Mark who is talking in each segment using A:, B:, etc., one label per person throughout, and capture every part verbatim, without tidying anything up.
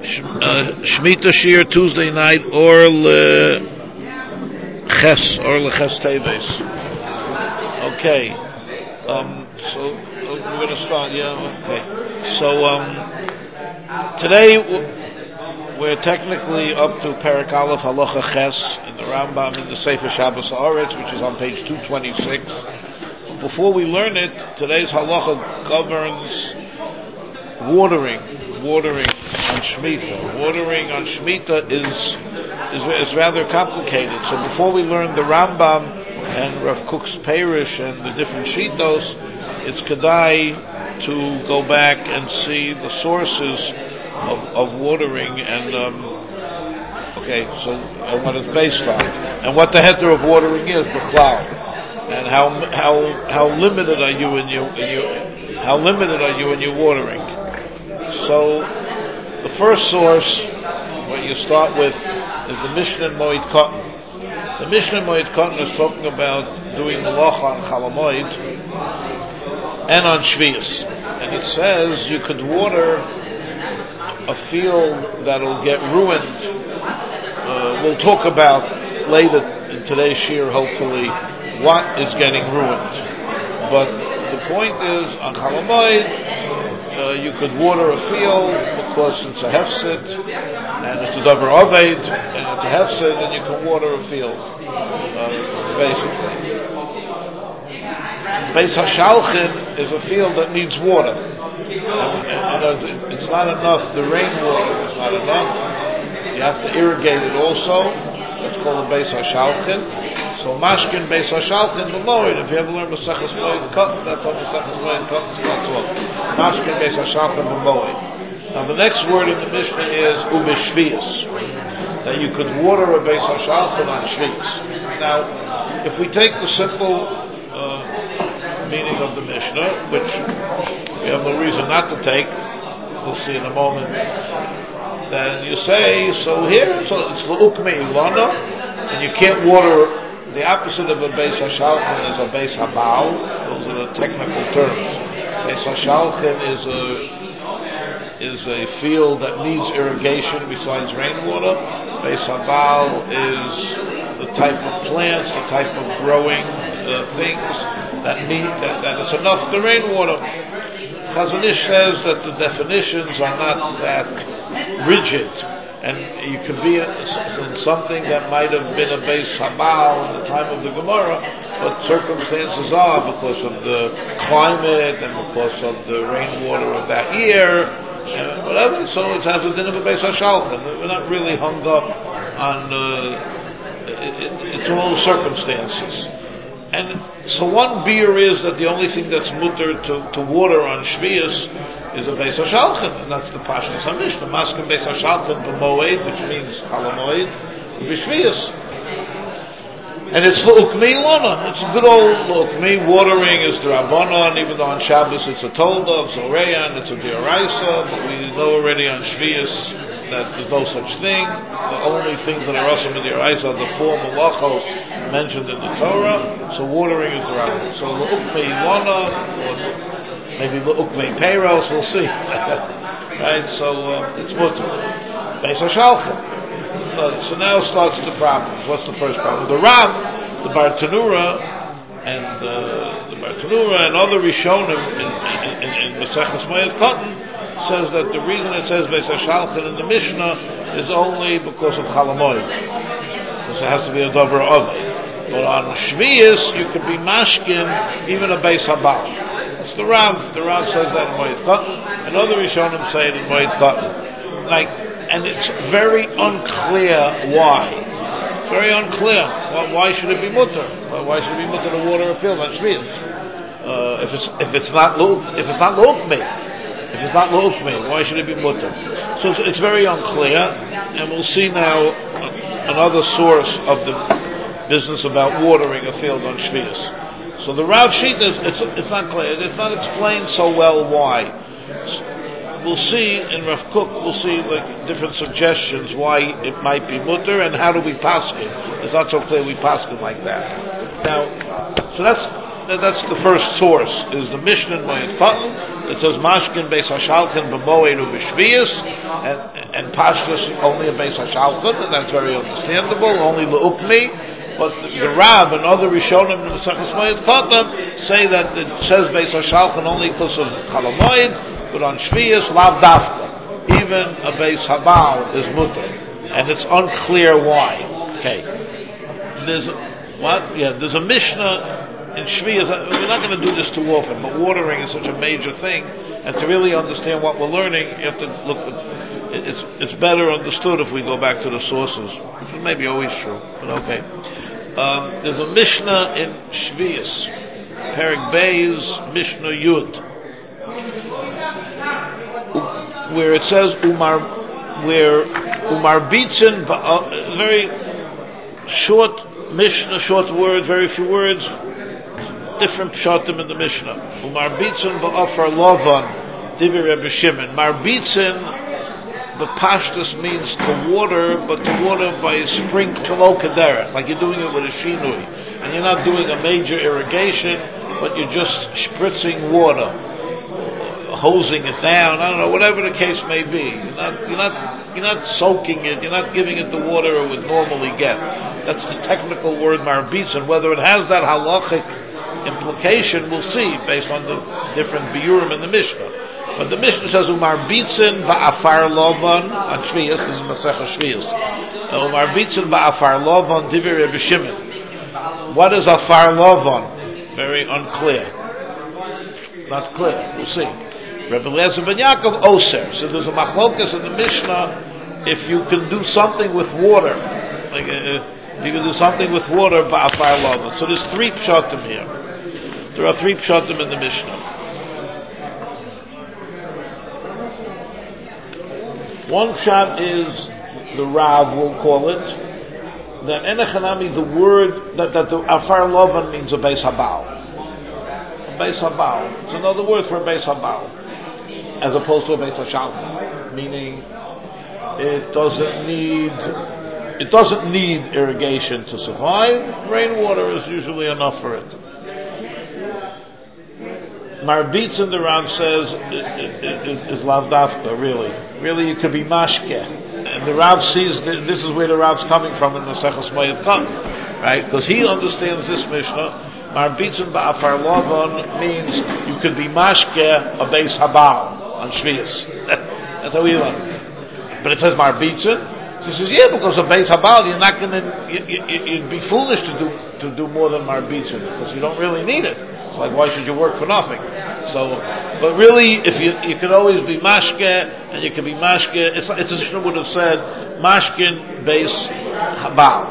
A: Shemitah Shir Tuesday night or le Ches or le Ches Teves. Okay. Um. So uh, we're gonna start. Yeah. Okay. So um. Today we're technically up to Perek Aleph Halacha Ches in the Rambam in the Sefer Shabbos Haaretz, which is on page two twenty-six. Before we learn it, today's halacha governs watering. Watering on Shemitah. Watering on Shemitah is, is is rather complicated. So before we learn the Rambam and Rav Kook's Perish and the different Shitos, it's kedai to go back and see the sources of, of watering and um, okay, so and what it's based on and what the heter of watering is, b'chlal, and how how how limited are you in your in your how limited are you in your watering. So, the first source, what you start with, is the Mishnah in Moed Katan. The Mishnah in Moed Katan is talking about doing malacha on Chol Hamoed and on Shvius. And it says you could water a field that'll get ruined. Uh, we'll talk about later in today's shir, hopefully, what is getting ruined. But the point is, on Chol Hamoed, Uh, you could water a field because it's a hefsid and it's a davar oved and it's a hefsid, and you can water a field. Uh, basically, Beis Hashalchin is a field that needs water, and, and, and it's not enough. The rainwater is not enough. You have to irrigate it also. That's called a Beis Hashalchin. So mashkin Beis Hashalchin b'moed. If you ever learn Maseches Moed Katan, that's how Maseches Moed Katan starts off. Mashkin Beis Hashalchin b'moed. Now the next word in the Mishnah is ubishvius, that you could water a Beis Hashalchin on shvius. Now, if we take the simple uh, meaning of the Mishnah, which we have no reason not to take, we'll see in a moment, then you say, so here, so it's l'ukme ilana, and you can't water. The opposite of a Beis Hashalchin is a Beis Habal. Those are the technical terms. Beis Hashalchin is a is a field that needs irrigation besides rainwater. Beis Habal is the type of plants, the type of growing uh, things that need that, that it's enough to rainwater. Chazon Ish says that the definitions are not that rigid. And you could be in something that might have been a Beis Habal in the time of the Gemara, but circumstances are because of the climate and because of the rainwater of that year, and whatever. So it has a din of a Beis Hashalchin. We're not really hung up on. Uh, it, it, it's all circumstances. And so one beer is that the only thing that's mutter to, to water on Shvius is a Beis Hashalchin, and that's the Pashtus HaMishnah. Maskim Beis Hashalchin b'moed, which means Chol Hamoed, b'Shvius. And it's l'ukmi lana. It's a good old l'ukmi. Watering is the Rabbanon, even though on Shabbos it's a Tolda of Zoreyan, it's a D'oraisa, but we know already on Shvius that there's no such thing. The only things that are awesome in D'oraisa are the four malachos mentioned in the Torah. So watering is the Rabbanon. So l'ukmi lana, or maybe l'ukmi peiros, we'll see. Right? So uh, it's mutter. Beis Hashalchin. Uh, so now starts the problems. What's the first problem? The Rav, the Bartanura, and uh, the Bartanura and other Rishonim in, in, in, in Maseches Moed Katan says that the reason it says Beis Hashalchin in the Mishnah is only because of Chol Hamoed, because it has to be a davar oved. But on Shvius you could be mashkin even a Beis Habal. That's the Rav. The Rav says that in Moed Katan, and other Rishonim say it in Moed Katan. Like, and it's very unclear why. It's very unclear. Why, why should it be mutter? Why should it be mutter to water a field on Shvius? Uh, if it's if it's not if it's not l'ukmi, if it's not l'ukmi, why should it be mutter? So it's, it's very unclear, and we'll see now another source of the business about watering a field on Shvius. So the Rav sheet is it's it's not clear. It's not explained so well why. We'll see in Rav Kook, we'll see like different suggestions why it might be mutter and how do we paskin. It's not so clear we paskin like that. Now, so that's that's the first source, is the Mishnah in Moed Katan that says Mashkin Beis HaShalchan b'Moed u'b'Shvius, and and Pashtus only a Beis HaShalchan, and that's very understandable, only L'Ukmi. But the Rav and other Rishonim in the Maseches Moed Katan say that it says Beis HaShalchan only because of Chol Hamoed, but on Shvius Lav Dafka. Even a Beis Habal is mutter, and it's unclear why. Okay, there's what? Yeah, there's a Mishnah in Shvius. We're not going to do this too often, but watering is such a major thing, and to really understand what we're learning, you have to look at, it's it's better understood if we go back to the sources, which is maybe always true, but okay. Um, there's a Mishnah in Shvius, Perek Beis, Mishnah Yud, where it says Umar, where Umar Bitzin, very short Mishnah, short words, very few words, different pshatim in the Mishnah. Umar Bitzin ba'afar lovan, divi Rebbe Shimon. Marbitzin, the pashtus means to water, but to water by a sprinkle kederech, like you're doing it with a shinui, and you're not doing a major irrigation, but you're just spritzing water, hosing it down. I don't know, whatever the case may be. You're not, you're not, you're not soaking it. You're not giving it the water it would normally get. That's the technical word marbitzin. Whether it has that halachic implication, we'll see based on the different biurim in the Mishnah. But the Mishnah says Umar Bitzin ba'afar lovan on Shvius. This is Masechah Shvius. Umar Bitzin ba'afar lovan divi Rebbe Shimon. What is afar lovan? Very unclear. Not clear. We'll see. Rebbe Eliezer ben Yaakov Oser. So there's a machlokas in the Mishnah if you can do something with water. Like uh, you can do something with water ba'afar lovan. So there's three pshatim here. There are three pshatim in the Mishnah. One pshat is the Rav, we'll call it, that enechanami, the word that, that the afar lovan means a beis habal. A beis habal. It's another word for a beis habal, as opposed to a beis hashalchan, meaning it doesn't need it doesn't need irrigation to survive. Rainwater is usually enough for it. Marbitzin, the Rav says, is, is lav dafka, really. Really, it could be mashke. And the Rav sees, that this is where the Rav's coming from in the Maseches Moed Katan, right? Because he understands this Mishnah. Marbitzin ba'afar lovan means you could be mashke a beis habal on Shvius. That's how we learn. But it says Marbitzin. So he says, yeah, because a beis habal, you're not going to, you, you, you'd be foolish to do to do more than Marbitzin, because you don't really need it. Like, why should you work for nothing? So, but really, if you you could always be mashke, and you could be mashke. It's it's as Shmuel would have said, mashkin beis habal.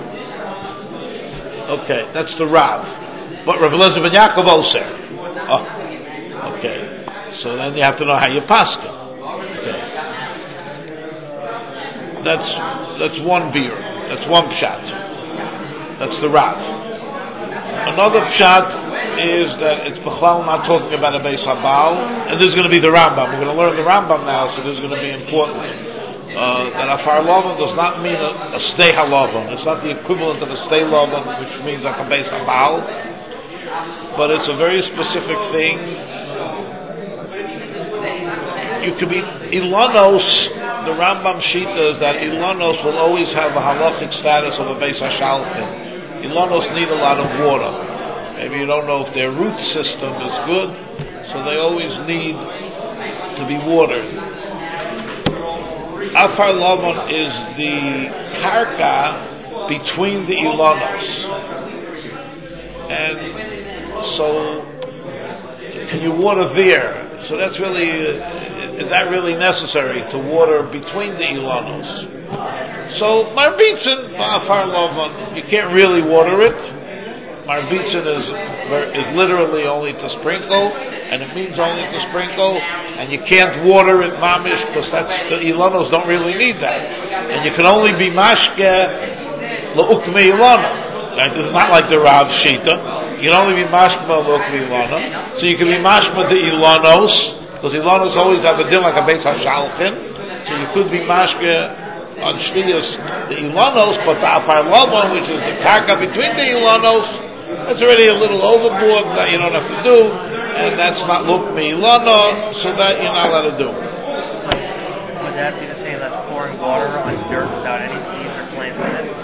A: Okay, that's the Rav. But Rav Eliezer ben Yaakov Oser. Oh, okay. So then you have to know how you paskin. Okay. That's that's one beer. That's one pshat. That's the Rav. Another pshat is that it's Bechlal not talking about a Beis Habal, and this is going to be the Rambam. We're going to learn the Rambam now, so this is going to be important. Uh, that Afar Lovan does not mean a, a stay halavan. It's not the equivalent of a stay lovan, which means like a Beis Habal, but it's a very specific thing. You could be Ilanos. The Rambam Shita is that Ilanos will always have a halachic status of a Beis Hashalchin. Ilanos need a lot of water. Maybe you don't know if their root system is good, so they always need to be watered. Afar Lavan is the karka between the Ilanos. And so, can you water there? So that's really, uh, is that really necessary to water between the Ilanos? So, Marbitzin, Afar Lavan, you can't really water it. Marbitzin is is literally only to sprinkle, and it means only to sprinkle, and you can't water it mamish, because that's, the Ilanos don't really need that. And you can only be mashke la'ukme Ilana. Right? This is not like the Rav Shita. You can only be mashke la'ukme Ilana. So you can be mashke the Ilanos, because Ilanos always have a din like a Beis Hashalchin. So you could be mashke on Shvius the Ilanos, but the Afar Lavan, which is the karka between the Ilanos, That's already a little overboard that you don't have to do, and that's not lukmi lana, so that you're not allowed to do.
B: Would that be the same as pouring water on dirt without any seeds or plants in it?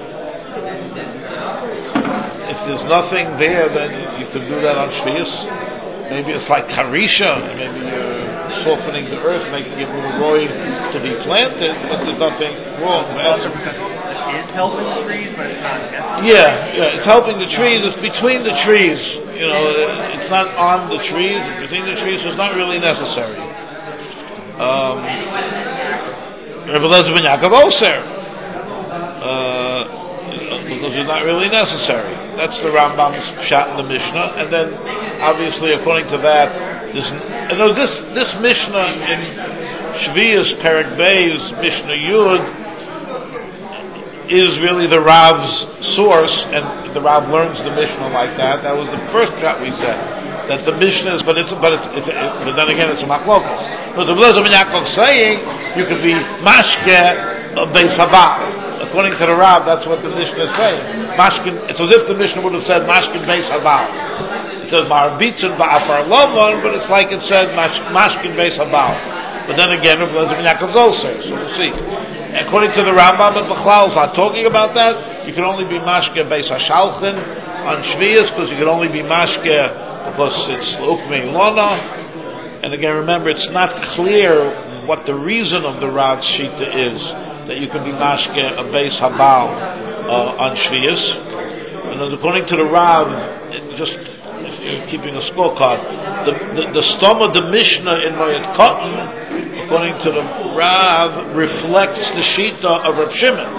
A: If there's nothing there, then you could do that on Shvius. Maybe it's like Karisha, maybe you're softening the earth, making it more roy to be planted, but there's nothing wrong.
B: Also because it is helping the trees, but it's not necessary.
A: Yeah, yeah, it's helping the trees, it's between the trees. You know, it's not on the trees, it's between the trees, so it's not really necessary. Um, Rebbe Eliezer ben Yaakov Oser, uh, because it's not really necessary. That's the Rambam's shot in the Mishnah, and then obviously according to that, this you know, this this Mishnah in Shvius Perek Bey's Mishnah Yud is really the Rav's source, and the Rav learns the Mishnah like that. That was the first shot we said. That the Mishnah is, but it's but it's, it's it, but then again it's a machlokas. But the Rebbe Eliezer ben Yaakov saying you could be mashke beis haba. According to the Rav, that's what the Mishnah is saying. Mashkin, it's as if the Mishnah would have said mashkin beis haba. It says marbitzun ba'afar lavan, but it's like it said mashkin beis haba. But then again, Rebbe Eliezer ben Yaakov Oser, so we'll see. According to the Rambam and Bechlal is not talking about that. You can only be mashke beis hashalchin on Shvius because you can only be mashke because it's ukmei lana. And again, remember, it's not clear what the reason of the Rav's shita is that you can be mashke a beis habal uh, on Shvius. And as according to the Rav, it just if you're keeping a scorecard, the the, the stom of the Mishnah in Moed Katan, according to the Rav, reflects the shita of Reb Shimon.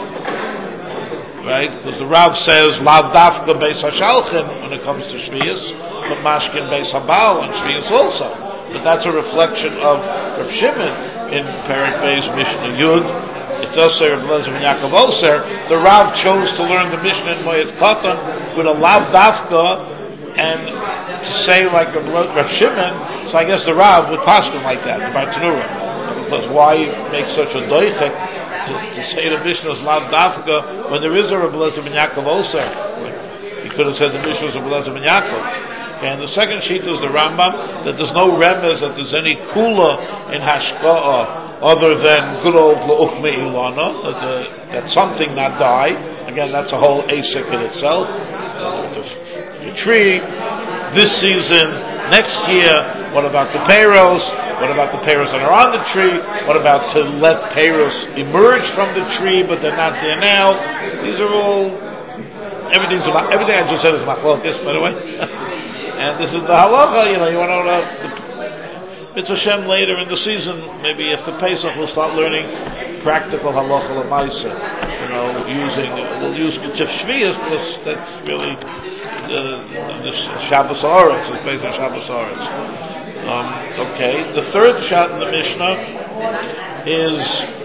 A: Right? Because the Rav says lav dafka beis hashalchin when it comes to Shvius, but mashkin beis habal on Shvius also. But that's a reflection of Reb Shimon in Perek Bey's Mishnah Yud. It does say Rebbe Eliezer ben Yaakov Oser. The Rav chose to learn the Mishnah in Moed Katan with a lav dafka and to say like Reb Shimon. So I guess the Rav would paskin like that, the Bartanura. Because why make such a doichek to, to say the Mishnah is lav dafka when there is a Rebbe Eliezer ben Yaakov Oser? He could have said the Mishnah is Rebbe Eliezer ben Yaakov. And the second sheet is the Rambam that there's no remez that there's any kula in hashka'ah other than good old la'ukme ilana, that, the, that something not die. Again, that's a whole asik in itself. Uh, the, the tree, this season, next year, what about the peiros? What about the peiros that are on the tree? What about to let peiros emerge from the tree, but they're not there now? These are all, everything's about, everything I just said is machlokes, by the way. And this is the halacha, you know, you want to know the Mitzvah Shem later in the season, maybe after Pesach, we'll start learning practical halacha l'maisa. You know, using, we'll use Ketif Shvius because that's really the, the Shabbos Haaretz, it's based on Shabbos Haaretz. Um, okay, the third shot in the Mishnah is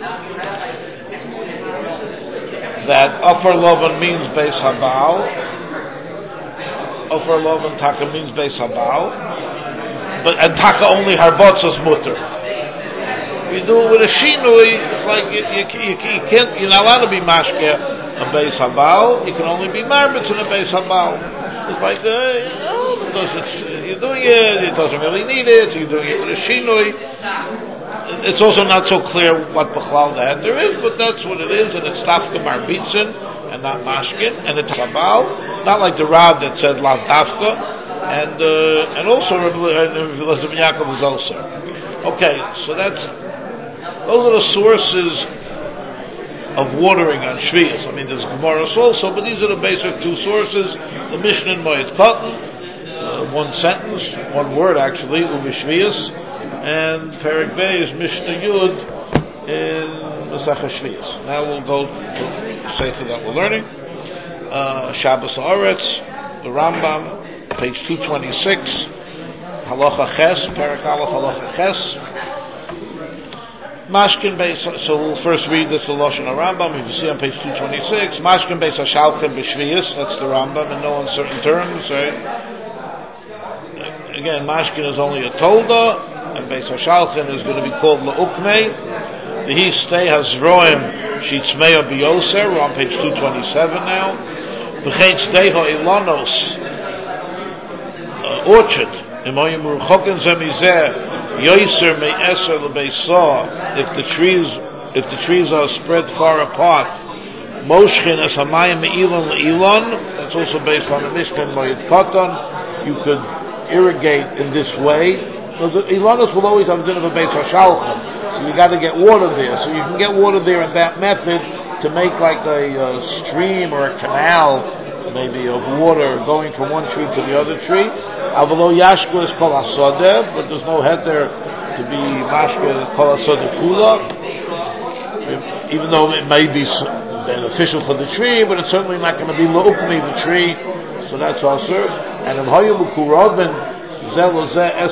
A: that Afar Lovan means Beis Habal. Offer love and taka means beis habal, but and taka only harbotzos mutter. We do it with a shinui. It's like you, you, you, you can't. You're not allowed to be mashke a beis habal. You can only be marbitz in a beis habal. It's like uh, oh, because it's, you're doing it. It doesn't really need it. You're doing it with a shinui. It's also not so clear what bechlal that there is, but that's what it is, and it's tafka marbitzin and not mashkin, and it's habal, not like the Rav that said lav tafka, and uh, and also Rebbe Eliezer ben Yaakov is also. Okay, so that's those are the sources of watering on Shvius. I mean, there's Gemaras also, but these are the basic two sources: the Mishnah in Moed Katan, uh, one sentence, one word actually, Ubishvius, and Perek Bey is Mishnah Yud in Masechah Shvius. Now we'll go to Sefer that we're learning. Uh, Shabbos Haaretz, the Rambam, page two twenty-six, Halacha Ches, Perek Aleph, Halacha Ches. Mashkin Beis, so we'll first read this, the Lashon HaRambam, you can see on page two twenty-six, Mashkin Beis HaShalchem B'Shvius, that's the Rambam in no uncertain terms, right? Again, Mashkin is only a Tolda, and Beis HaShalchem is going to be called La'ukmei. The He stay has roim sheets meya biyoser. We're on page two twenty-seven now. V'chein Sdeho Ilanos orchard. Imoyim Ruchokin Zemizeh Yoiser Me'eser L'Beisah. If the trees, if the trees are spread far apart, Moshchin as Hamayim Me'ilon L'Ilon. That's also based on the Mishnah Moed Koton. You could irrigate in this way. Because Ilonos will always have a din of a Beis HaShalchim, so you got to get water there. So you can get water there in that method to make like a, a stream or a canal, maybe of water going from one tree to the other tree. Avalo Yashko is Kol HaSodeh, but there's no head there to be Mashke Kol HaSodeh Kula, even though it may be beneficial for the tree, but it's certainly not going to be L'ukmi the tree, so that's also. And in Hoyim Ukurobin and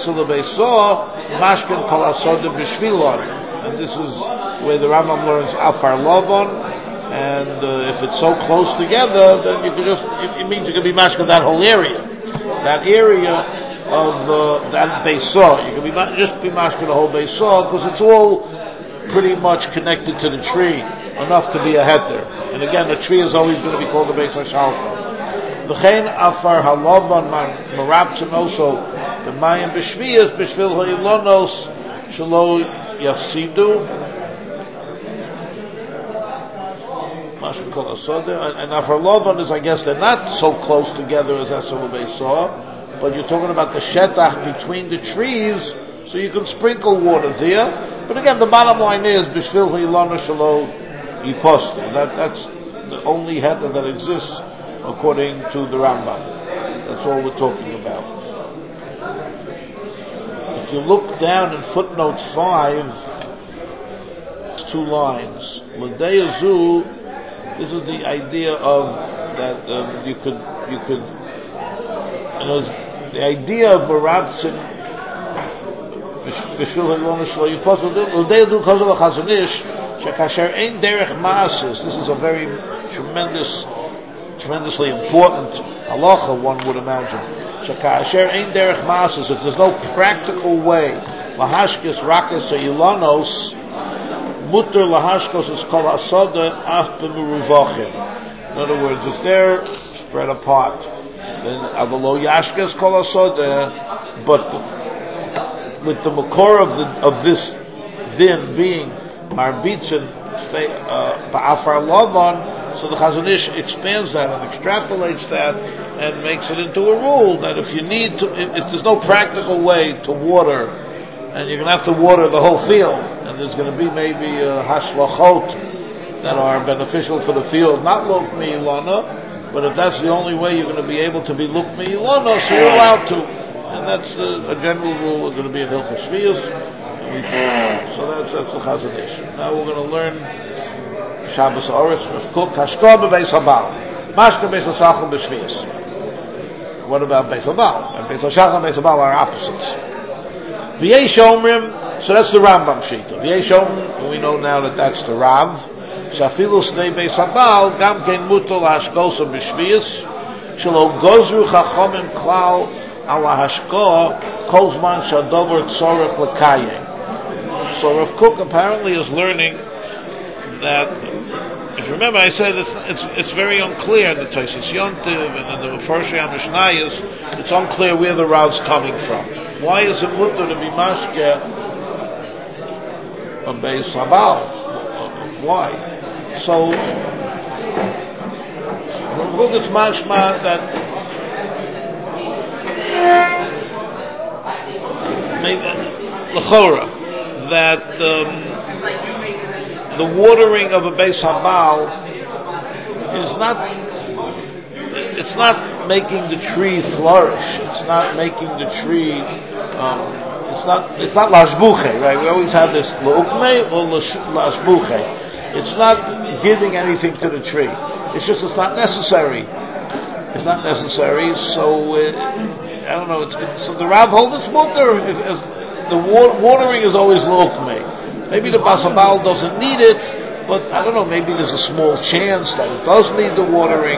A: this is where the Rambam learns Afar Lovon, and uh, if it's so close together, then you can just, it, it means you can be mashka that whole area, that area of uh, that Beisah. You can be just be mashka the whole Beisah because it's all pretty much connected to the tree, enough to be a heter. And again, the tree is always going to be called the Beis HaShalchim. V'chein afar halovon marabtzen also the mayim b'shviyas b'shvil ha'ilonos shelo yafsidu mashma kol asoder. And afar lovon is, I guess, they're not so close together as Esel Beisah, but you're talking about the shetach between the trees, so you can sprinkle water there. But again, the bottom line is b'shvil ha'ilonos shelo yipostu. That that's the only heter that exists according to the Rambam. That's all we're talking about. If you look down in footnote five, it's two lines. L'deyazu, this is the idea of that um, you could, you could, you know, the idea of Marabtzin, B'shvil ha'ilon shlo yipotu, l'deyazu kozel ha'chazanish, shekasher ein derech ma'asis. This is a very tremendous tremendously important halacha, one would imagine. Shekasher ein derech masas, if there's no practical way, lahashkis rakas or ilanos, mutter lahashkos is kol hasoda af b'meruvachim. In other words, if they're spread apart, then avalo yashkes kol hasoda, but with the makor of the of this din being marbitzin ba'afar lavan. So the Chazon Ish expands that and extrapolates that and makes it into a rule that if you need to, if, if there's no practical way to water, and you're going to have to water the whole field, and there's going to be maybe uh, hashlachot that are beneficial for the field, not lukmi ilana, but if that's the only way you're going to be able to be lukmi ilana, so you're allowed to. And that's uh, a general rule. It's going to be in Hilchos Shviyos. So that's, that's the Chazon Ish. Now we're going to learn Shabbos Oretz Cook Hashkor beBeis Habal, Mashka Beis HaShalchim b'Shviyos. What about Beis Habal? And Beis HaShalchim and Beis Habal are opposites. V'yesh Omrim, so that's the Rambam Shita. V'yesh Omrim, we know now that that's the Rav. Shafilu Snei Beis Habal, Gam Kein Mutal Hashkosa b'Shviyos, Shelo Gozru Chachomim Klal Ala Hashkor Kol Zman Shadover Tzorech L'Kayim. So Rav Kook apparently is learning that, if you remember, I said it's it's it's very unclear in the Tosfos Yontiv and in the Mefarshei HaMishnayos. It's unclear where the Rav's coming from. Why is it mutter to be mashke a Beis Habal? Why? So, look, it's mashma that maybe l'chora that. Um, The watering of a Beis Habal is not, it's not making the tree flourish. It's not making the tree, um, it's not, it's not lashbuche, right? We always have this l'ukme or lashbuche. It's not giving anything to the tree. It's just, it's not necessary. It's not necessary, so, uh, I don't know, it's, so the Rav holds its mutter. The watering is always l'ukme. Maybe the Beis Habal doesn't need it, but I don't know, maybe there's a small chance that it does need the watering.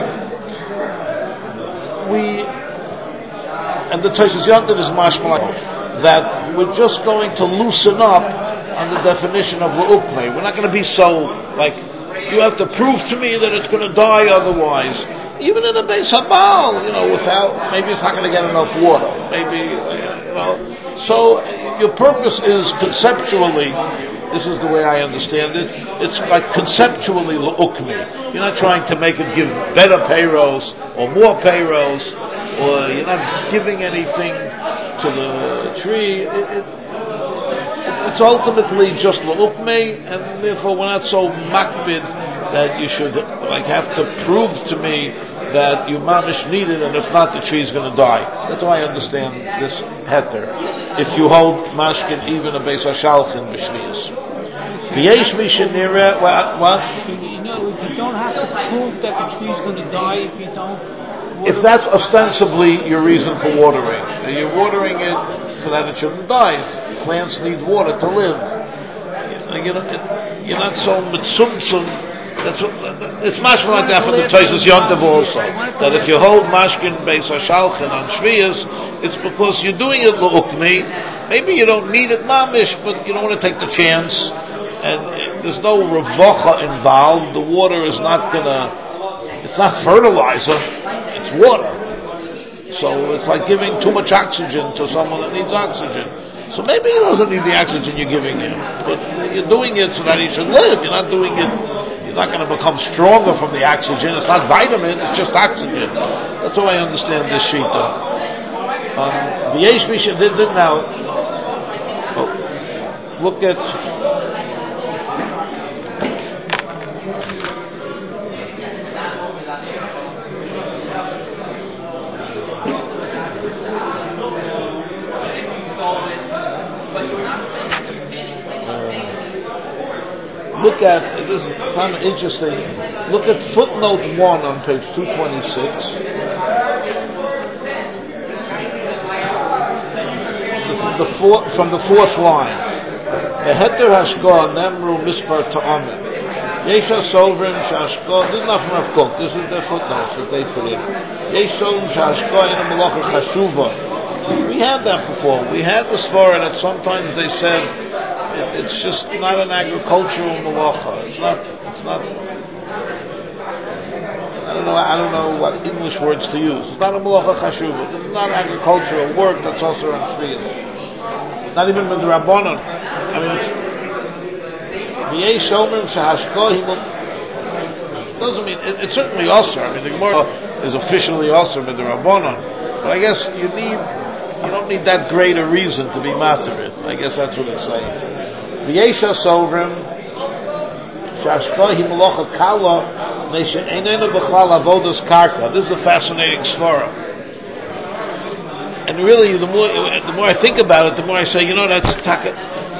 A: We, and the Tosfos Yontiv is mashma that we're just going to loosen up on the definition of l'ukme. We're not going to be so, like, you have to prove to me that it's going to die otherwise. even in a base habal, you know, without, maybe it's not going to get enough water. Maybe, you know. So your purpose is conceptually, this is the way I understand it, it's like conceptually l'ukmi. You're not trying to make it give better payrolls or more payrolls, or you're not giving anything to the tree. It, it, it's ultimately just l'ukmi, and therefore we're not so makbid that you should like have to prove to me that you mamish need it, and if not, the tree is going to die. That's how I understand this heter. If you hold mashkin even a beis hashalchin b'shnius, v'yesh mishenira what? What?
C: You know, you don't have to prove that the tree is going to die if you don't.
A: If that's ostensibly your reason for watering, and you're watering it so that it shouldn't die. Plants need water to live. You know, you're not so mitzumtzum. That's what, it's mashkin like that from the Tosfos Yontiv also. That if you hold mashkin beis hashalchin on shviyas, it's because you're doing it l'ukmi. Maybe you don't need it mamish, but you don't want to take the chance. And there's no revocha involved. The water is not gonna. It's not fertilizer. It's water. So it's like giving too much oxygen to someone that needs oxygen. So maybe he doesn't need the oxygen you're giving him, but you're doing it so that he should live. You're not doing it. You're not going to become stronger from the oxygen. It's not vitamin. It's just oxygen. That's how I understand this shita. Um, the Yesh Misha did it now. Oh, look at. Look at, this is kind of interesting, look at footnote one on page two twenty-six. This is the four, from the fourth line. The heter hashkoah nemru mispar ta'amim. Yesha sovrim shashkoah, this is not from Rav Kook, this is their footnotes that they put in. Yesha sovrim shashkoah in a malacha chashuva. We had that before. We had the svara that sometimes they said, it's just not an agricultural malacha. It's not. It's not. I don't know. I don't know what English words to use. It's not a malacha chashuva. It's not agricultural work that's also on shviyas. Not even with the rabbanon. I mean, v'yesh omer shehashkoh doesn't mean it, it's certainly also. I mean, the Gemara is officially also with the rabbanon, but I guess you need. You don't need that great a reason to be matter it. I guess that's what it's saying. V'yesha sovrim shashkohi melacha kala nation einena b'chlal avodas karka. This is a fascinating svara. And really, the more the more I think about it, the more I say, you know, that's taka.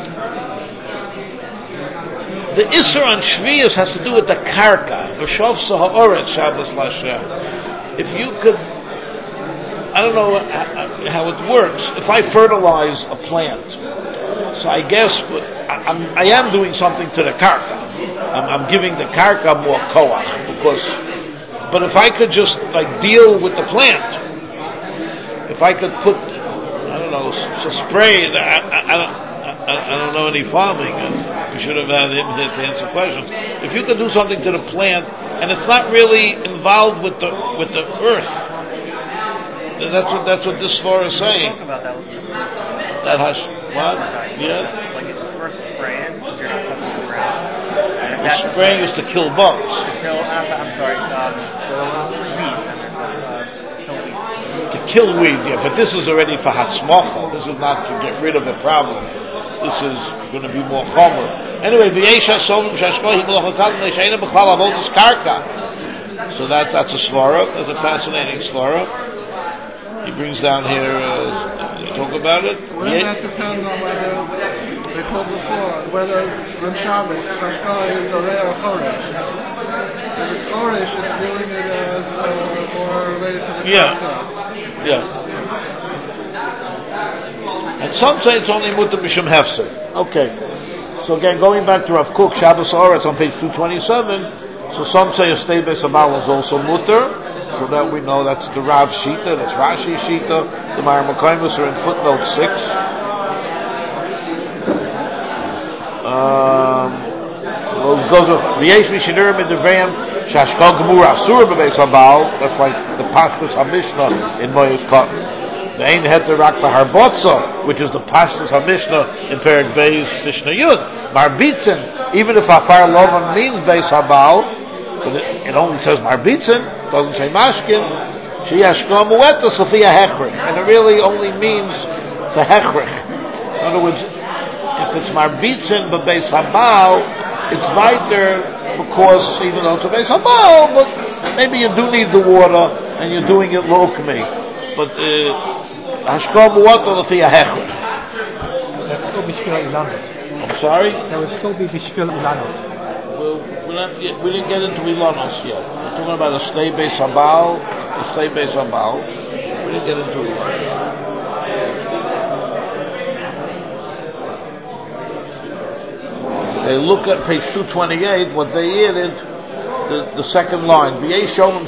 A: The isser on shviyas has to do with the karka. V'shav saha'oret Shabbos Lashem. If you could, I don't know how it works. If I fertilize a plant, so I guess I'm, I am doing something to the karka. I'm, I'm giving the karka more koach because. But if I could just like deal with the plant, if I could put, I don't know, so spray. I, I, I don't. I, I don't know any farming. We should have had him here to answer questions. If you could do something to the plant, and it's not really involved with the with the earth. That's what that's what this svara is saying.
B: Talk about that.
A: That has what? Yeah.
B: Like it's first spraying because you're not touching the ground. And if
A: The spraying is to kill bugs.
B: To kill, I'm sorry, um, weeds. Uh, kill weeds.
A: To kill weeds, yeah. But this is already for hatzmacha. This is not to get rid of a problem. This is going to be more chomer. Anyway, v'yesha sovim shashkohi melachakal neisheina b'chlal avodas karka. So that that's a svara. That's a fascinating svara. He brings down here, uh, talk about it.
D: Well, yeah. That depends on whether, they told before, whether on Shabbos, Shashkah is Oreh or Choresh. If it's Choresh, it's viewing it as uh, more related to the
A: Yeah.
D: Shashkah.
A: Yeah. And some say it's only Mutter Mishum Hefser. Okay. So again, going back to Rav Kook, Shabbos Oretz on page two twenty-seven, so some say a stay base Abal is also Mutter. So that we know that's the Rav Shita, that's Rashi Shita. The Mar Makaimus are in footnote six. Um, those goes with V'yesh Mishinur Midavreim Shashkal Gemur Asur B'Beis Habal. That's like the Pashtus HaMishnah in Moed Katan. The Ein Heter Rak Harbotza, which is the Pashtus HaMishnah in Perek Beis Mishnah Yud. Marbitzin, even if Afar Lovan means Beis Habal, but it, it only says Marbitzin, doesn't say Mashkin. She Ashkal Muetas Lefia Hechrich, and it really only means the Hechrich. In other words, if it's Marbitzin but Beis Habal, it's weiter because even though it's a Beis Habal, but maybe you do need the water and you're doing it locally. But Hashkol Mu'ato L'fi HaHechrich.
C: That's still Bishvil Ilanot.
A: I'm sorry?
C: That would still be Bishvil Ilanot.
A: Well, we're not yet, we didn't get into Ilanos yet. We're talking about a stay Beis Habal, a stay Beis Habal. We didn't get into Ilanos. They look at page two twenty-eight, what they added, the, the second line. This is the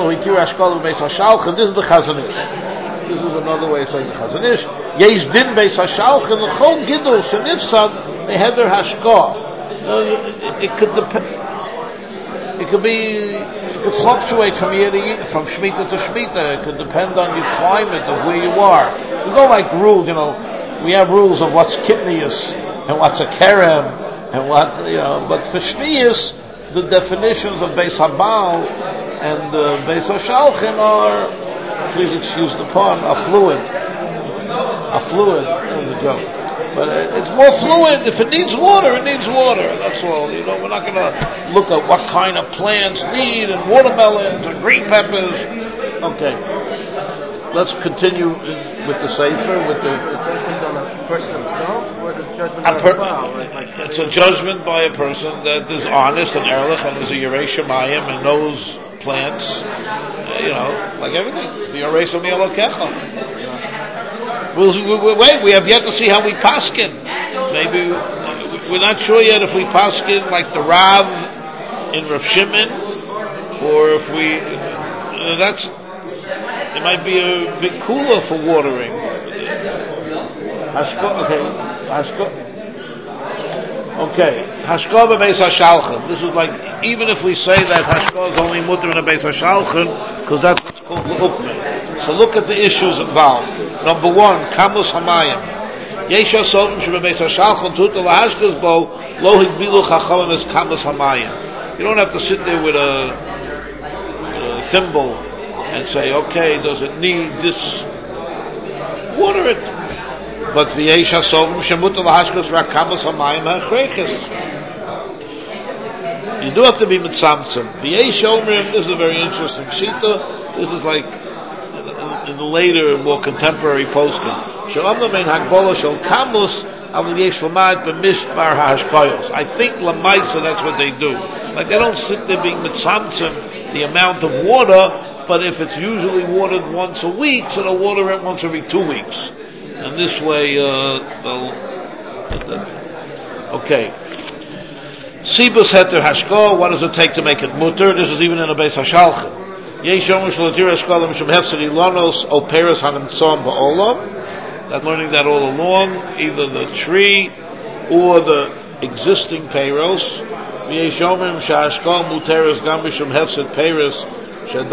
A: Chazanish. This is another way of saying the Chazanish. Yesh din beis hashalchen, the chol gidul shenifsad, they had their hashkah. It could depend, it could be, it could fluctuate from year to year, from Shemitah to Shemitah. It could depend on the climate of where you are. We go like rules, you know, we have rules of what's kitnius and what's a kerem. And what, you know, but for Shmiyas, the definitions of Beis Habal and uh, Beis Hashalchen are, please excuse the pun, a fluid. A fluid, that's a joke. But it's more fluid. If it needs water, it needs water. That's all. You know, we're not going to look at what kind of plants need and watermelons and green peppers. Okay. Let's continue with the Sefer, with the...
D: The judgment on a person himself, or is it judgment
A: a
D: on
A: per,
D: a Baal? Like, like
A: it's a judgment by a person that is honest and ehrlich and is a Yerei Shemayim and knows plants, uh, you know, like everything. The Yerei Shemayim Elokecha. We'll, we, wait, we have yet to see how we paskin. Maybe, we're not sure yet if we paskin like the Rav in Rav Shimon, or if we... Uh, that's... It might be a big cooler for watering. Hashko, okay, Hashko, okay, Hashko bebeis hashalchen. This is like, even if we say that Hashko is only mutter in a beis hashalchen, because that's what's called l'ukme. So look at the issues involved. Number one, kamus hamayim. Yesha sodom shebebeis hashalchen tuta lahashkes bo lo higbilu chachamim es kamus hamayim. You don't have to sit there with a, a thimble and say, okay, does it need this? Water it. But v'yesh hasovim shemut l'hashkos rak kamas hamayim ha'chreiches. You do have to be mitzamtzim. V'yesh omrim, this is a very interesting shita. This is like in the later, more contemporary posting. Shalom l'mein hagbola shel kamus avul yesh l'mad b'mishbar ha'hashkoyos. I think l'maisa, that's what they do. Like they don't sit there being mitzamtzim the amount of water. But if it's usually watered once a week, so they'll water it once every two weeks. And this way, uh, they'll... Okay. Sibus heter hashko, what does it take to make it mutter? This is even in a Beis Hashalchen. Yesh yomush l'tir hashko l'mishum hefzer ilonos o peres hanimtzom ba'olam. That learning that all along, either the tree or the existing peros. Yesh yomim shahashko muteres gam mishum hefzer peres and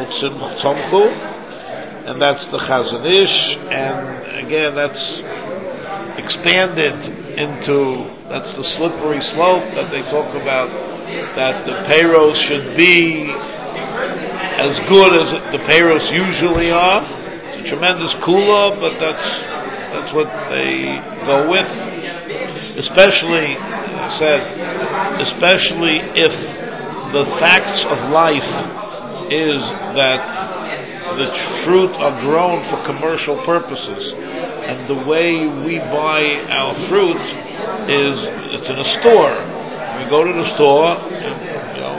A: that's the Chazanish, and again that's expanded into, that's the slippery slope that they talk about, that the payros should be as good as the payros usually are. It's a tremendous kula, but that's that's what they go with, especially, I said, especially if the facts of life is that the fruit are grown for commercial purposes, and the way we buy our fruit is it's in a store. We go to the store, and, you know,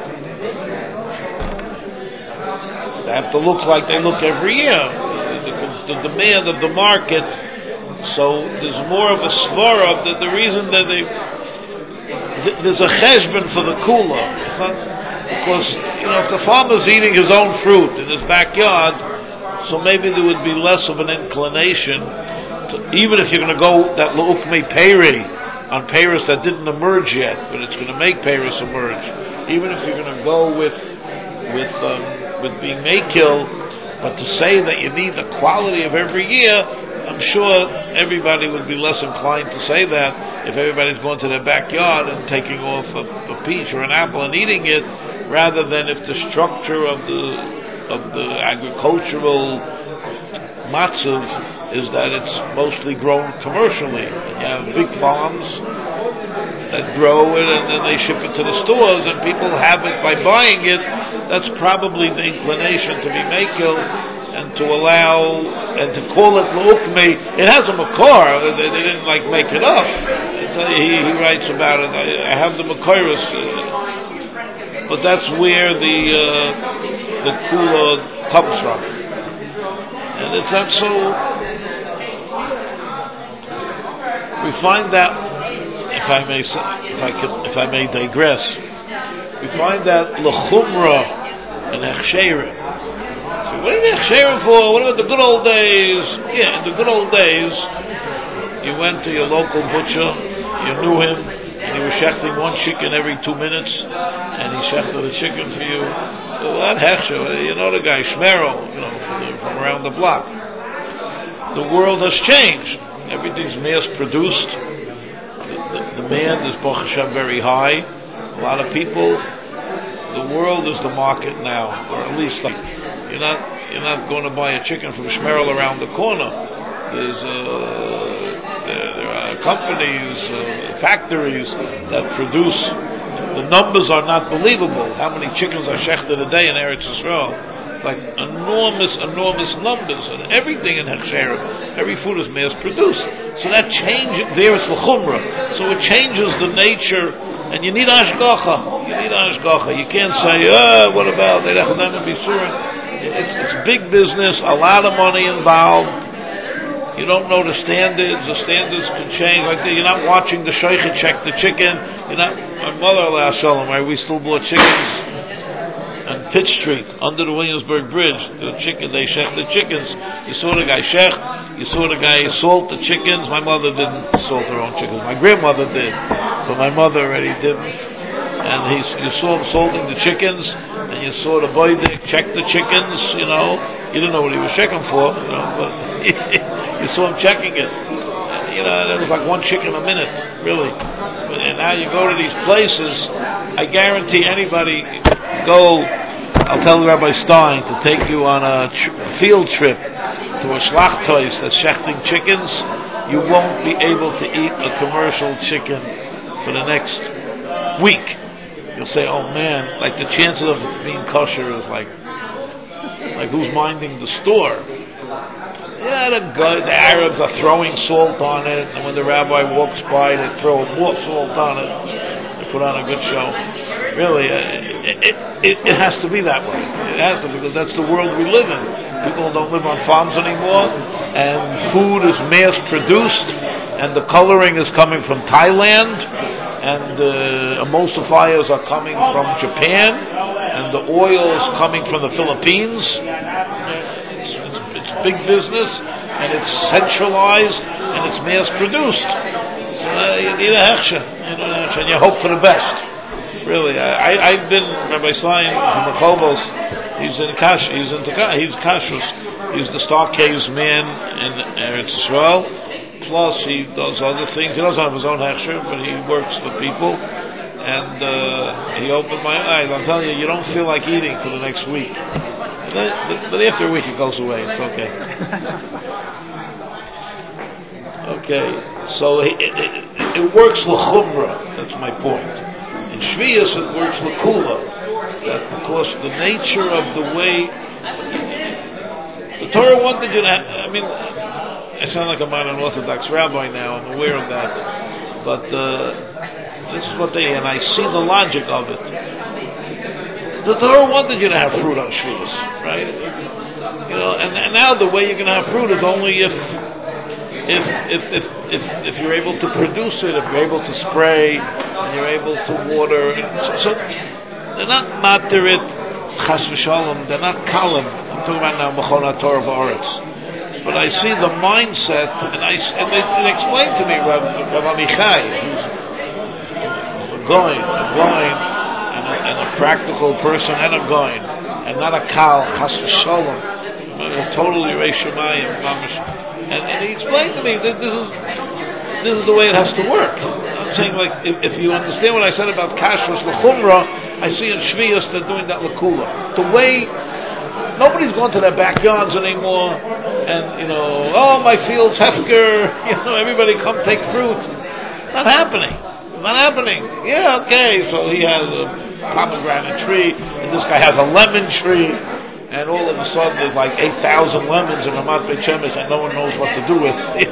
A: they have to look like they look every year. The, the demand of the market, so there's more of a svara. That the reason that they there's a cheshbon for the kula. It's not. Because, you know, if the farmer's eating his own fruit in his backyard, so maybe there would be less of an inclination, to, even if you're going to go that l'ukmei peri, on peiros that didn't emerge yet, but it's going to make peiros emerge. Even if you're going to go with with um, with being makil, but to say that you need the quality of every year, I'm sure everybody would be less inclined to say that if everybody's going to their backyard and taking off a, a peach or an apple and eating it, rather than if the structure of the of the agricultural matzav is that it's mostly grown commercially. And you have big farms that grow it and then they ship it to the stores and people have it by buying it. That's probably the inclination to be makil and to allow and to call it l'ukmi. It has a makor. They, they didn't like make it up. It's, uh, he, he writes about it. I, I have the makoros, uh, but that's where the uh, the kula comes from. And it's not so. We find that, if I may, if I can, if I may digress, we find that l'chumra and hechsherim. So what are you hechsherim for? What about the good old days? Yeah, in the good old days, you went to your local butcher, you knew him, and he was shechting one chicken every two minutes, and he shechted a chicken for you. So that hechsher, you know the guy Shmero, you know, from around the block. The world has changed. Everything's mass produced. The, the, the demand is Baruch Hashem very high. A lot of people. The world is the market now, or at least like, you're not you're not going to buy a chicken from Shmerel around the corner. There's uh, there, there are companies, uh, factories that produce. The numbers are not believable. How many chickens are shechted a day in Eretz Yisrael? It's like enormous, enormous numbers, and everything in Hechsherim, every food is mass produced. So that change there is l'chumra. So it changes the nature, and you need ashgacha. You need ashgacha. You can't say, "Ah, what about they have to be sure." It's it's big business, a lot of money involved. You don't know the standards. The standards can change. Like you're not watching the shaycha check the chicken. You're not. My mother, last shalom, right? We still bought chickens on Pitt Street under the Williamsburg Bridge. The chicken, they shech the chickens. You saw the guy shech. You saw the guy salt the chickens. My mother didn't salt her own chickens. My grandmother did, but my mother already didn't. And he, you saw him salting the chickens, and you saw the boy check the chickens. You know, you didn't know what he was checking for. You know, but. You saw him checking it, you know, and it was like one chicken a minute, really. And now you go to these places, I guarantee anybody go, I'll tell Rabbi Stein to take you on a tr- field trip to a schlachtois that's shechting chickens. You won't be able to eat a commercial chicken for the next week. You'll say, oh man, like the chances of it being kosher is like, like who's minding the store? Yeah, the, the Arabs are throwing salt on it, and when the rabbi walks by, they throw more salt on it. They put on a good show. Really, uh, it, it, it has to be that way. It has to, because that's the world we live in. People don't live on farms anymore, and food is mass-produced, and the coloring is coming from Thailand, and uh, emulsifiers are coming from Japan, and the oil is coming from the Philippines. It's, it's, it's big business, and it's centralized, and it's mass-produced. So uh, you need a hechsher, you know, and you hope for the best. Really, I, I, I've been Rabbi Stein from Rehovos. He's in Kash. He's into he's kashrus. He's the Starkey's man in Eretz Yisrael. Plus, he does other things. He doesn't have his own hechsher, but he works for people. And uh, he opened my eyes. I'm telling you, you don't feel like eating for the next week. But, but after a week, it goes away. It's okay. Okay. So it, it, it works l'chumra. That's my point. In Shvius, it works l'kula. That because the nature of the way the Torah wanted you to. I mean, I sound like a modern Orthodox rabbi now. I'm aware of that, but uh, this is what they and I see the logic of it. The Torah wanted you to have fruit on Shvius, right? You know, and, and now the way you're going to have fruit is only if. If if, if if if you're able to produce it, if you're able to spray, and you're able to water, so, so they're not materit chas v'shalom. They're not kalim. I'm talking about now Mechon HaTorah Ba'aretz. but I see the mindset, and I and they, they explained to me, Rav, Rav Amichai, who's a goin, a goin, and a, and a practical person, and a goin, and not a kal, chas v'sholom, a total Yirei Shemayim, and, and he explained to me that this is this is the way it has to work. I'm saying, like, if, if you understand what I said about kashrus l'chumra, I see in Shvius they're doing that l'kula. The way nobody's going to their backyards anymore, and you know, oh, my field's hefker, you know, everybody come take fruit. Not happening. Not happening. Yeah, okay. So he has a pomegranate tree, and this guy has a lemon tree, and all of a sudden there's like eight thousand lemons in Ramat Beit Shemesh, and no one knows what to do with it.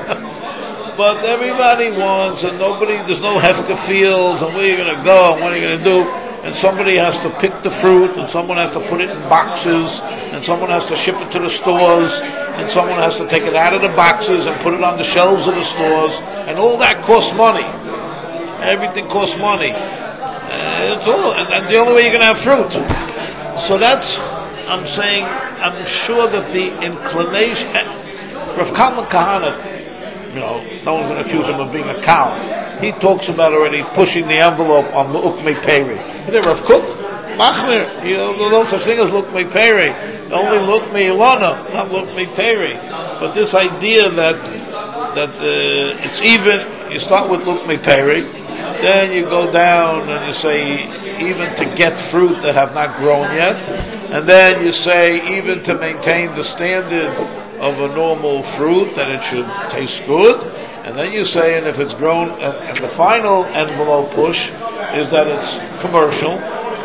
A: But everybody wants, and nobody, there's no hefker fields, and where are you going to go, and what are you going to do? And somebody has to pick the fruit, and someone has to put it in boxes, and someone has to ship it to the stores, and someone has to take it out of the boxes and put it on the shelves of the stores, and all that costs money. Everything costs money. Uh, it's all, and, and the only way you're going to have fruit. So that's, I'm saying, I'm sure that the inclination, Rav Kalman Kahana, you know, no one's going to accuse him of being a cow. He talks about already pushing the envelope on L'ukmei Peri. He said, Rav Kook, Machmir, you know, there's no such thing as L'ukmei Peri. Only L'ukmei Ilana, not L'ukmei Peri. But this idea that that uh, it's even, you start with L'ukmei Peri, then you go down and you say, even to get fruit that have not grown yet, and then you say, even to maintain the standard of a normal fruit, that it should taste good, and then you say, and if it's grown, and, and the final envelope push is that it's commercial,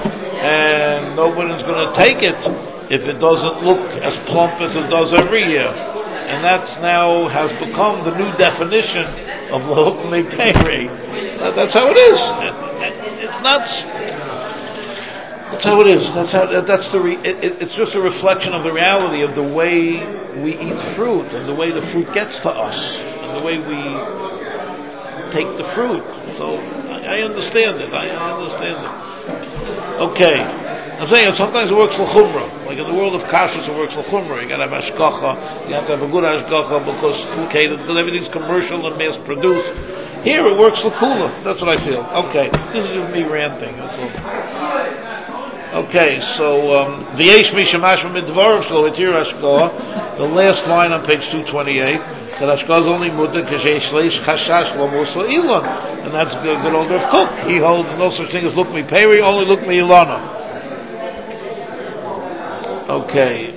A: and nobody's going to take it if it doesn't look as plump as it does every year. And that's now has become the new definition of l'ukmei peri. That's how it is. It's not. That's how it is. That's how. That's the. Re, it, it's just a reflection of the reality of the way we eat fruit and the way the fruit gets to us and the way we take the fruit. So I, I understand it. I, I understand it. Okay, I'm saying sometimes it works l'chumra. Like in the world of kashrus, it works l'chumra. You got to have hashgacha. You have to have a good hashgacha because food catered, because everything's commercial and mass produced. Here it works l'kula. That's what I feel. Okay, this is just me ranting. That's all. Okay, so v'yesh mi shemashma midvarav shlo etir hashgacha. The last line on page two twenty-eight. That hashgacha is only mutter k'sheish leish chashash lo musa ilan, and that's good, good old Rav Kook. He holds no such thing as l'ukmei peri, only l'ukmei ilana. Okay.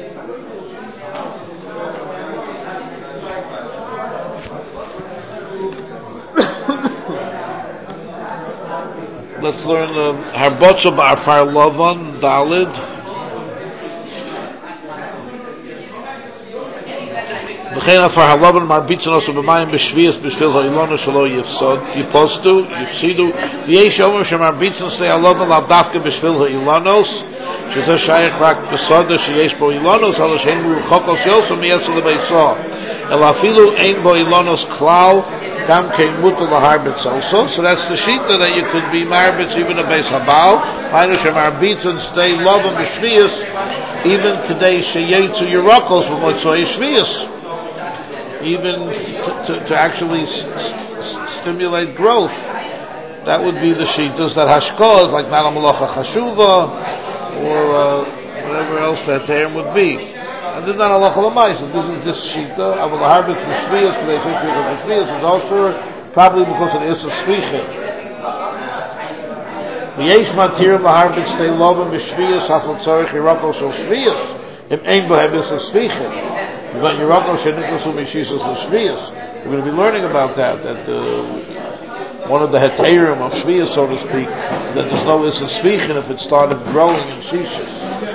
A: Let's learn the Harbotza Ba'afar Lavan Dalid. V'chein Afar Halavan Marbitzon Osu B'mayim B'shvias B'shvil Ha'ilonu Shalo Yifsod Yipostu Yifsidu V'yesh Omer Shemarbitzon Stei Halavan L'Avdavka B'shvil Ha'ilonos Shezeh Shayach Rak B'soda Sheyesh Bo Ilonos Halo Shein Ruchokos Yosu Miyesu L'Beisah El Afilu Ein Bo Ilonos Klal Gam Kein Mutu L'Harbitz also. So that's the shita that you could be marbitz even a Beis Habal. Hainu Shemarbitzon Stei Lavan B'shvias even Kedei Sheyetzu Yerokos B'motzoi Shvias, even to, to, to actually s- s- stimulate growth. That would be the shitas that hashkos like Nala Malacha Chashuva or uh, whatever else that term would be. And this is not halacha l'mais. This is this shita. Aval harbitz b'shvius, they say b'shvius is also probably because it is a svicha. V'yesh matirim laharbitz stay lovam b'shvius hafal tzorich yirakos shel shvius. Im ein bohem is a svicha. But yirakos shenikos u'mishisos l'shvius. We're going to be learning about that. That uh, one of the heterim of shvius, so to speak, that there's no is a svicha if it started growing in shishas.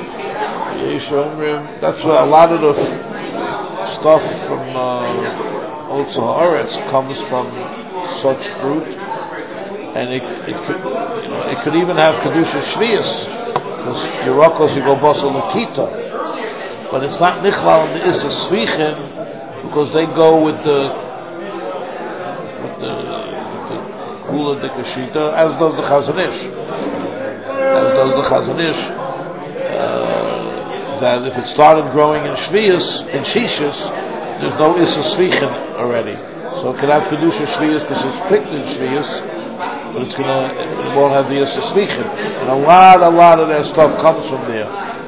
A: That's where a lot of the stuff from uh, Old Saharetz comes from such fruit, and it it could you know it could even have kedusha shvius because Yerokos you go basal lakita, but it's not nichlal in the issa svichin because they go with the with the with the kula de kashita as does the Chazon Ish, as does the Chazon Ish. Uh, that if it started growing in Shvius, in Shishis, there's no Issa Svichen already. So it can have Kedusha Shvius because it's picked in Shvius, but it's gonna, it won't have the Issa Svichen. And a lot, a lot of that stuff comes from there.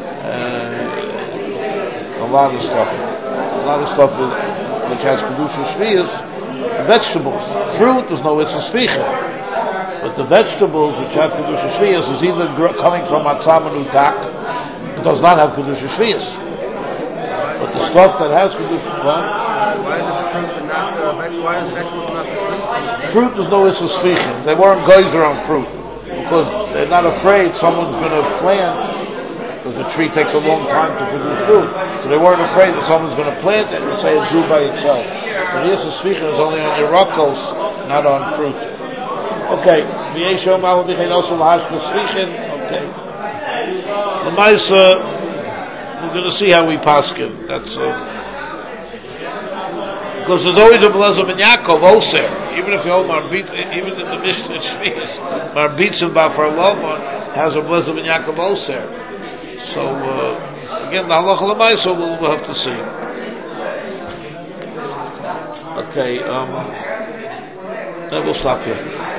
A: Uh, a lot of stuff. A lot of stuff is, which has Kedusha Shvius, vegetables. Fruit, there's no Issa Svichen. But the vegetables which have Kedusha Shvius is either gr- coming from Matzah Menutak, it does not have Kedusha Shvius. But the stuff that has Kedusha Shvius,
D: why is the fruit and not the vegetable? Why is vegetables not the fruit?
A: Fruit is no Issa Svichen. They weren't geyser on fruit because they're not afraid someone's going to plant, because the tree takes a long time to produce fruit. So they weren't afraid that someone's going to plant it and say it grew by itself. So the Issa Svichen is only on Yerakos, not on fruit. Okay. Okay. The mice, uh, we're going to see how we paskin. That's uh, because there's always a blessing in Yaakov Oser. Even if you hold Marbit, even in the Mishnah Shvius, Marbitzim Bafarloma has a blessing in Yaakov Oser. So uh, again, the halacha l'maisa we'll, we'll have to see. Okay, um, we'll stop here.